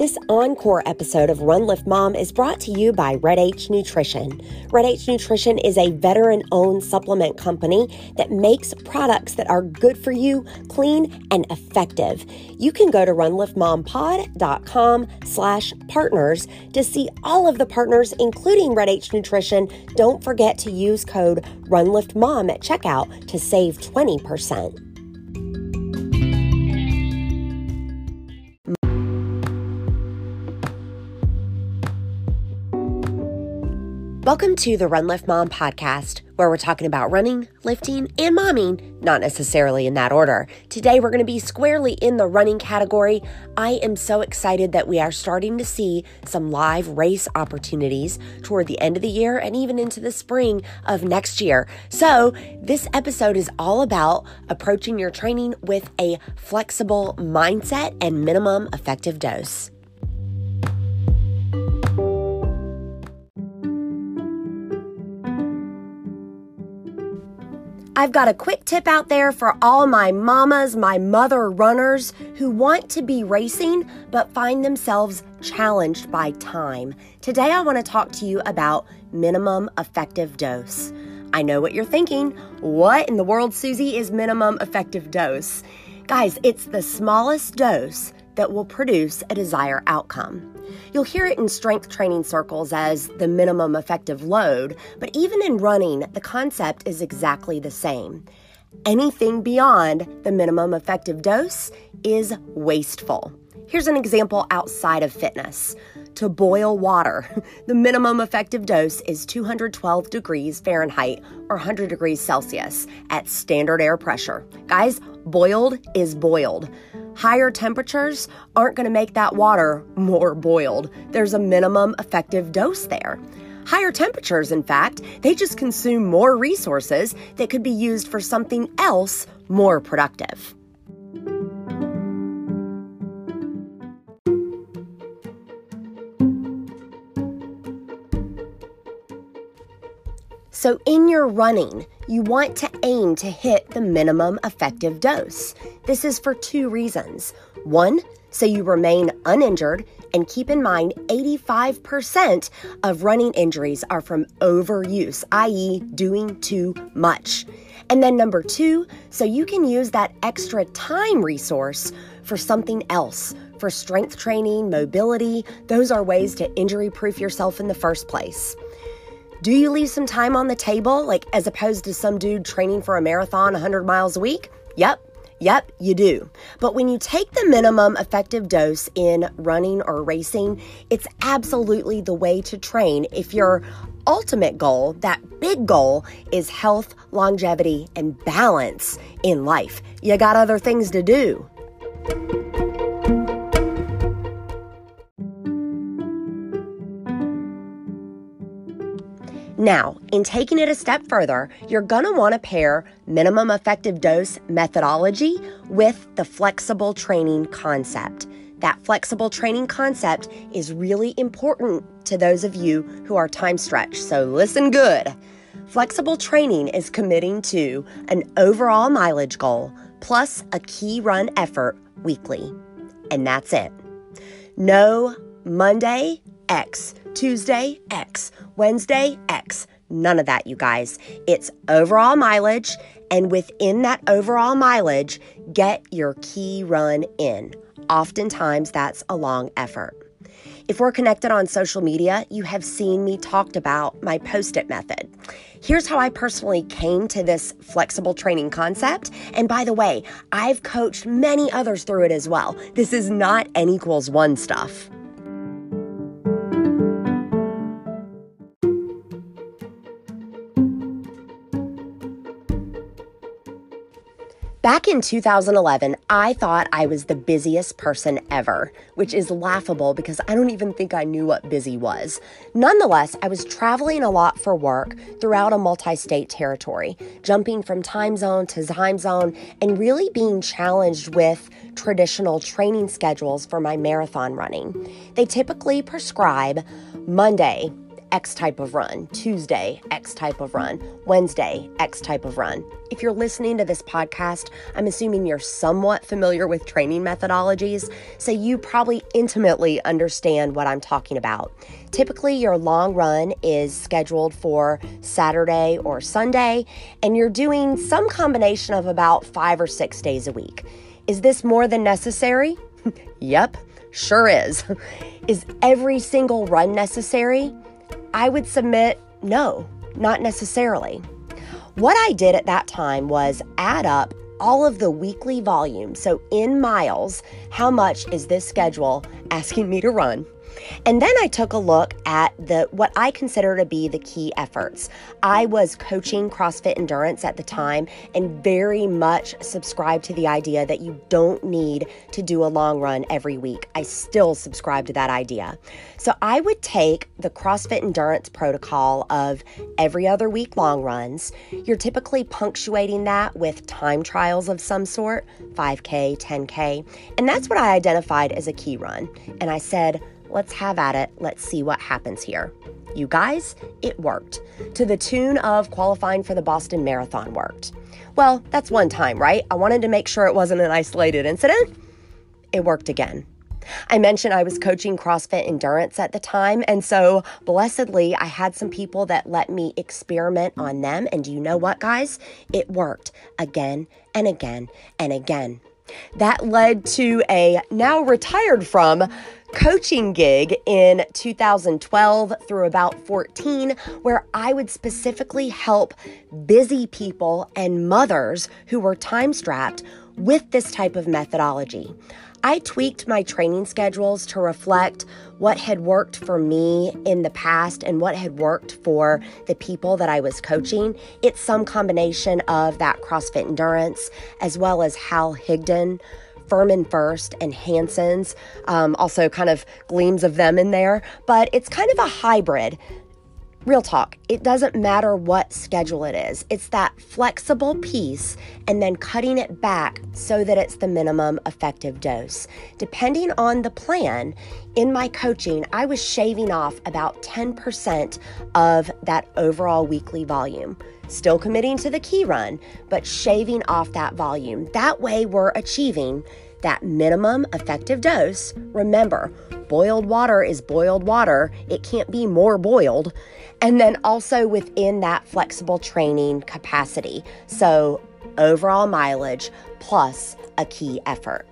This encore episode of Run Lift Mom is brought to you by Red H Nutrition. Red H Nutrition is a veteran-owned supplement company that makes products that are good for you, clean, and effective. You can go to runliftmompod.com/partners to see all of the partners, including Red H Nutrition. Don't forget to use code RunLiftMom at checkout to save 20%. Welcome to the Run Lift Mom podcast, where we're talking about running, lifting, and momming, not necessarily in that order. Today, we're going to be squarely in the running category. I am so excited that we are starting to see some live race opportunities toward the end of the year and even into the spring of next year. So this episode is all about approaching your training with a flexible mindset and minimum effective dose. I've got a quick tip out there for all my mamas, my mother runners who want to be racing but find themselves challenged by time. Today I want to talk to you about minimum effective dose. I know what you're thinking. What in the world, Susie, is minimum effective dose? Guys, it's the smallest dose that will produce a desired outcome. You'll hear it in strength training circles as the minimum effective load, but even in running, the concept is exactly the same. Anything beyond the minimum effective dose is wasteful. Here's an example outside of fitness. To boil water, the minimum effective dose is 212 degrees Fahrenheit or 100 degrees Celsius at standard air pressure. Guys, boiled is boiled. Higher temperatures aren't going to make that water more boiled. There's a minimum effective dose there. Higher temperatures, in fact, they just consume more resources that could be used for something else more productive. So in your running, you want to aim to hit the minimum effective dose. This is for two reasons. One, so you remain uninjured, and keep in mind 85% of running injuries are from overuse, i.e. doing too much. And then number two, so you can use that extra time resource for something else, for strength training, mobility. Those are ways to injury-proof yourself in the first place. Do you leave some time on the table, like as opposed to some dude training for a marathon 100 miles a week? Yep, you do. But when you take the minimum effective dose in running or racing, it's absolutely the way to train if your ultimate goal, that big goal, is health, longevity, and balance in life. You got other things to do. Now, in taking it a step further, you're going to want to pair minimum effective dose methodology with the flexible training concept. That flexible training concept is really important to those of you who are time stretched, so listen good. Flexible training is committing to an overall mileage goal plus a key run effort weekly. And that's it. No Monday, X, Tuesday, X, Wednesday, X. None of that, you guys. It's overall mileage, and within that overall mileage, get your key run in. Oftentimes, that's a long effort. If we're connected on social media, you have seen me talked about my Post-it method. Here's how I personally came to this flexible training concept. And by the way, I've coached many others through it as well. This is not N=1 stuff. Back in 2011, I thought I was the busiest person ever, which is laughable because I don't even think I knew what busy was. Nonetheless, I was traveling a lot for work throughout a multi-state territory, jumping from time zone to time zone, and really being challenged with traditional training schedules for my marathon running. They typically prescribe Monday, X type of run, Tuesday, X type of run, Wednesday, X type of run. If you're listening to this podcast, I'm assuming you're somewhat familiar with training methodologies, so you probably intimately understand what I'm talking about. Typically, your long run is scheduled for Saturday or Sunday, and you're doing some combination of about 5 or 6 days a week. Is this more than necessary? Yep, sure is. Is every single run necessary? I would submit no, not necessarily. What I did at that time was add up all of the weekly volume. So in miles, how much is this schedule asking me to run? And then I took a look at what I consider to be the key efforts. I was coaching CrossFit Endurance at the time and very much subscribed to the idea that you don't need to do a long run every week. I still subscribe to that idea. So I would take the CrossFit Endurance protocol of every other week long runs. You're typically punctuating that with time trials of some sort, 5K, 10K, and that's what I identified as a key run. And I said, let's have at it. Let's see what happens here. You guys, it worked. To the tune of qualifying for the Boston Marathon worked. Well, that's one time, right? I wanted to make sure it wasn't an isolated incident. It worked again. I mentioned I was coaching CrossFit Endurance at the time, and so blessedly, I had some people that let me experiment on them, and you know what, guys? It worked again and again and again. That led to a now retired from coaching gig in 2012 through about 14, where I would specifically help busy people and mothers who were time strapped with this type of methodology. I tweaked my training schedules to reflect what had worked for me in the past and what had worked for the people that I was coaching. It's some combination of that CrossFit Endurance, as well as Hal Higdon, Furman First, and Hanson's, also kind of gleams of them in there, but it's kind of a hybrid. Real talk, it doesn't matter what schedule it is. It's that flexible piece and then cutting it back so that it's the minimum effective dose. Depending on the plan, in my coaching, I was shaving off about 10% of that overall weekly volume. Still committing to the key run, but shaving off that volume. That way we're achieving that minimum effective dose. Remember, boiled water is boiled water. It can't be more boiled. And then also within that flexible training capacity. So overall mileage plus a key effort.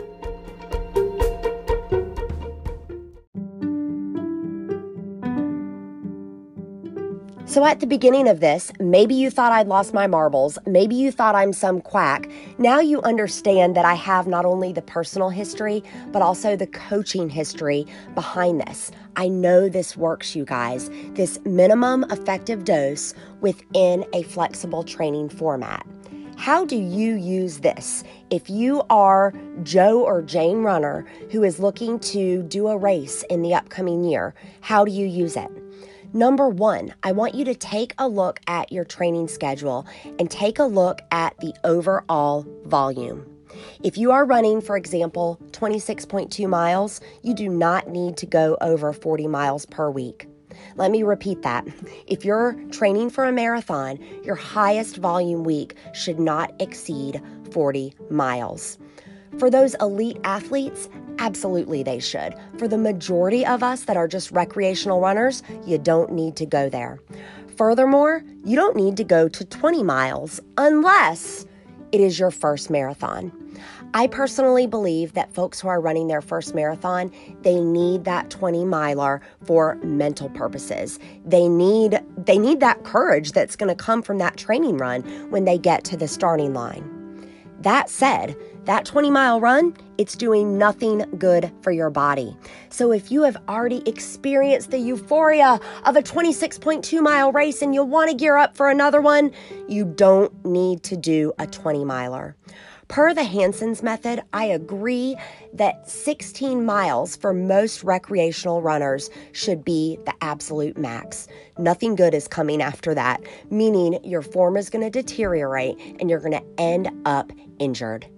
So at the beginning of this, maybe you thought I'd lost my marbles. Maybe you thought I'm some quack. Now you understand that I have not only the personal history, but also the coaching history behind this. I know this works, you guys. This minimum effective dose within a flexible training format. How do you use this? If you are Joe or Jane Runner who is looking to do a race in the upcoming year, how do you use it? Number one, I want you to take a look at your training schedule and take a look at the overall volume. If you are running, for example, 26.2 miles, you do not need to go over 40 miles per week. Let me repeat that. If you're training for a marathon, your highest volume week should not exceed 40 miles. For those elite athletes, absolutely they should. For the majority of us that are just recreational runners, you don't need to go there. Furthermore, you don't need to go to 20 miles unless it is your first marathon. I personally believe that folks who are running their first marathon, they need that 20-miler for mental purposes. They need that courage that's going to come from that training run when they get to the starting line. That said, that 20-mile run, it's doing nothing good for your body. So if you have already experienced the euphoria of a 26.2-mile race and you want to gear up for another one, you don't need to do a 20-miler. Per the Hanson's method, I agree that 16 miles for most recreational runners should be the absolute max. Nothing good is coming after that, meaning your form is going to deteriorate and you're going to end up injured.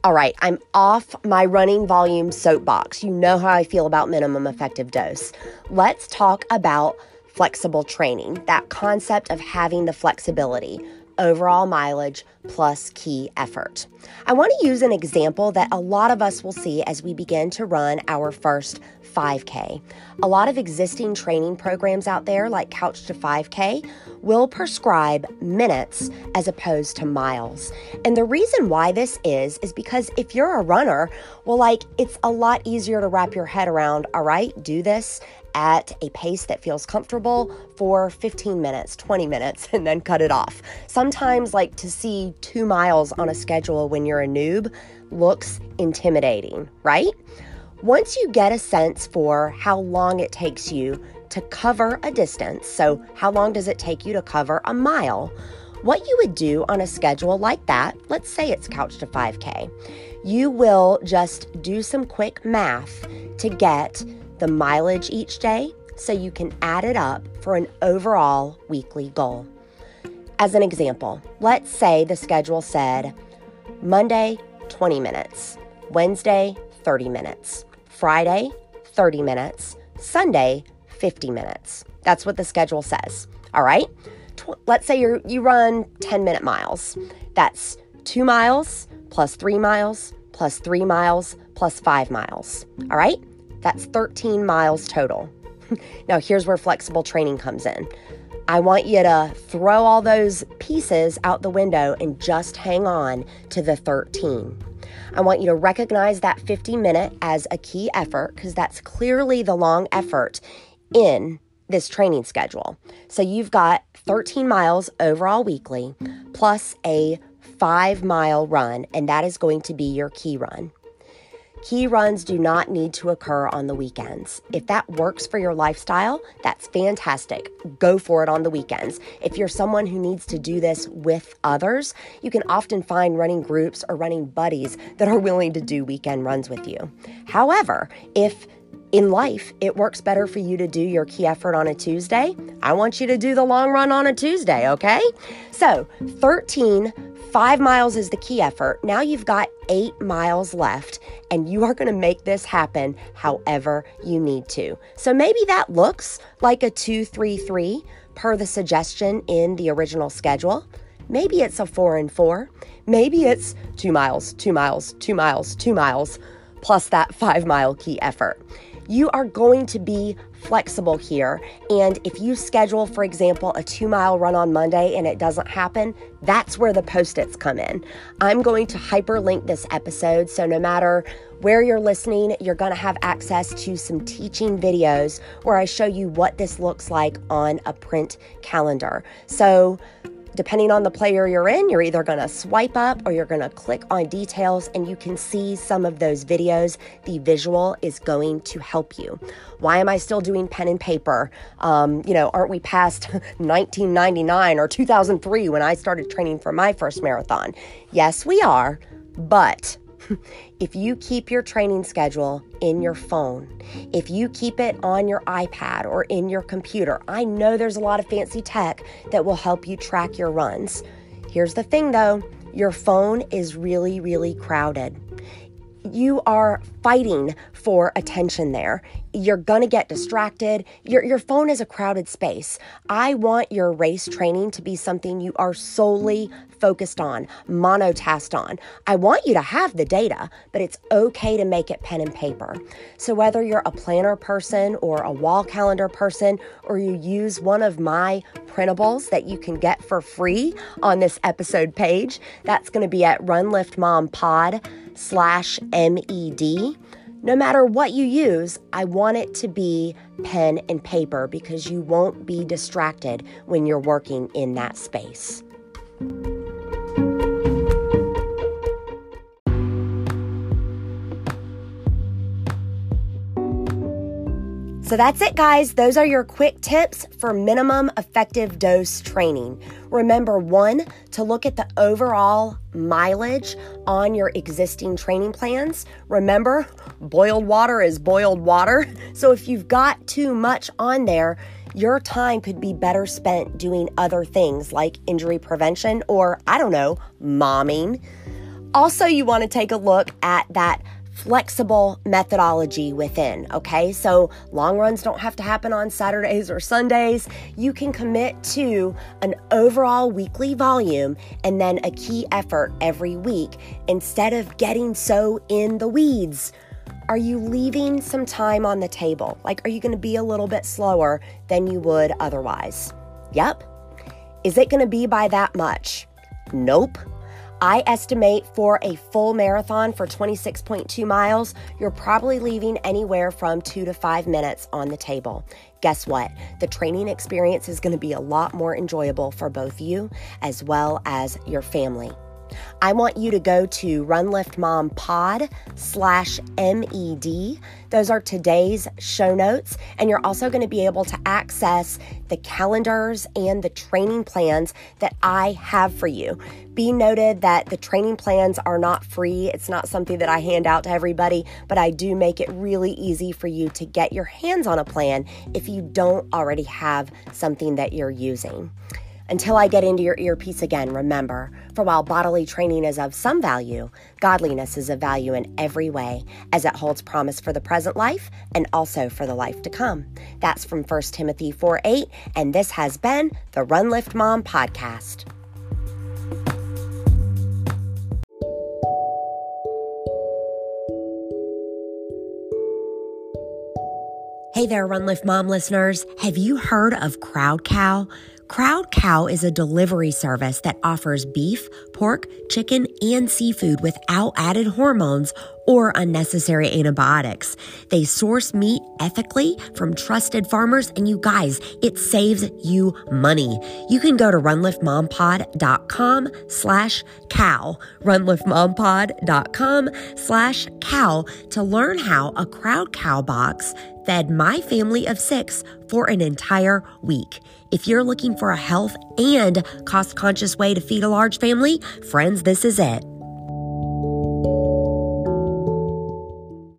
All right, I'm off my running volume soapbox. You know how I feel about minimum effective dose. Let's talk about flexible training, that concept of having the flexibility, overall mileage plus key effort. I want to use an example that a lot of us will see as we begin to run our first 5K. A lot of existing training programs out there, like Couch to 5K, will prescribe minutes as opposed to miles. And the reason why this is because if you're a runner, it's a lot easier to wrap your head around, all right, do this at a pace that feels comfortable for 15 minutes, 20 minutes, and then cut it off. Sometimes, to see 2 miles on a schedule when you're a noob looks intimidating, right? Once you get a sense for how long it takes you to cover a distance, so how long does it take you to cover a mile, what you would do on a schedule like that, let's say it's Couch to 5K, you will just do some quick math to get the mileage each day so you can add it up for an overall weekly goal. As an example, let's say the schedule said Monday, 20 minutes, Wednesday, 30 minutes, Friday, 30 minutes, Sunday, 50 minutes. That's what the schedule says, all right? Let's say you run 10-minute miles. That's 2 miles plus 3 miles plus 3 miles plus 5 miles, all right? That's 13 miles total. Now, here's where flexible training comes in. I want you to throw all those pieces out the window and just hang on to the 13. I want you to recognize that 50-minute as a key effort because that's clearly the long effort in this training schedule. So you've got 13 miles overall weekly plus a 5-mile run, and that is going to be your key run. Key runs do not need to occur on the weekends. If that works for your lifestyle, that's fantastic. Go for it on the weekends. If you're someone who needs to do this with others, you can often find running groups or running buddies that are willing to do weekend runs with you. However, if in life it works better for you to do your key effort on a Tuesday, I want you to do the long run on a Tuesday, okay? So 5 miles is the key effort. Now you've got 8 miles left, and you are going to make this happen however you need to. So maybe that looks like a 2-3-3 per the suggestion in the original schedule. Maybe it's a 4 and 4. Maybe it's 2 miles, 2 miles, 2 miles, 2 miles, plus that 5-mile key effort. You are going to be flexible here. And if you schedule, for example, a 2-mile run on Monday and it doesn't happen, that's where the Post-its come in. I'm going to hyperlink this episode, so no matter where you're listening, you're going to have access to some teaching videos where I show you what this looks like on a print calendar. So depending on the player you're in, you're either going to swipe up or you're going to click on details and you can see some of those videos. The visual is going to help you. Why am I still doing pen and paper? Aren't we past 1999 or 2003 when I started training for my first marathon? Yes, we are, but if you keep your training schedule in your phone, if you keep it on your iPad or in your computer, I know there's a lot of fancy tech that will help you track your runs. Here's the thing though, your phone is really, really crowded. You are fighting for attention there. You're going to get distracted. Your phone is a crowded space. I want your race training to be something you are solely focused on, monotasked on. I want you to have the data, but it's okay to make it pen and paper. So whether you're a planner person or a wall calendar person, or you use one of my printables that you can get for free on this episode page, that's going to be at runliftmompod/MED. No matter what you use, I want it to be pen and paper because you won't be distracted when you're working in that space. So that's it, guys. Those are your quick tips for minimum effective dose training. Remember, 1, to look at the overall mileage on your existing training plans. Remember, boiled water is boiled water. So if you've got too much on there, your time could be better spent doing other things like injury prevention or, momming. Also, you want to take a look at that flexible methodology within, okay? So long runs don't have to happen on Saturdays or Sundays. You can commit to an overall weekly volume and then a key effort every week instead of getting so in the weeds. Are you leaving some time on the table? Like, are you going to be a little bit slower than you would otherwise? Yep. Is it going to be by that much? Nope. I estimate for a full marathon for 26.2 miles, you're probably leaving anywhere from 2 to 5 minutes on the table. Guess what? The training experience is going to be a lot more enjoyable for both you as well as your family. I want you to go to runliftmompod.com/MED. Those are today's show notes, and you're also going to be able to access the calendars and the training plans that I have for you. Be noted that the training plans are not free. It's not something that I hand out to everybody, but I do make it really easy for you to get your hands on a plan if you don't already have something that you're using. Until I get into your earpiece again, remember, for while bodily training is of some value, godliness is of value in every way, as it holds promise for the present life and also for the life to come. That's from 1 Timothy 4:8, and this has been the Run Lift Mom podcast. Hey there, Run Lift Mom listeners. Have you heard of Crowd Cow? Crowd Cow is a delivery service that offers beef, pork, chicken, and seafood without added hormones or unnecessary antibiotics. They source meat ethically from trusted farmers, and you guys, it saves you money. You can go to runliftmompod.com/cow, runliftmompod.com/cow to learn how a Crowd Cow box fed my family of 6 for an entire week. If you're looking for a health and cost-conscious way to feed a large family, friends, this is it.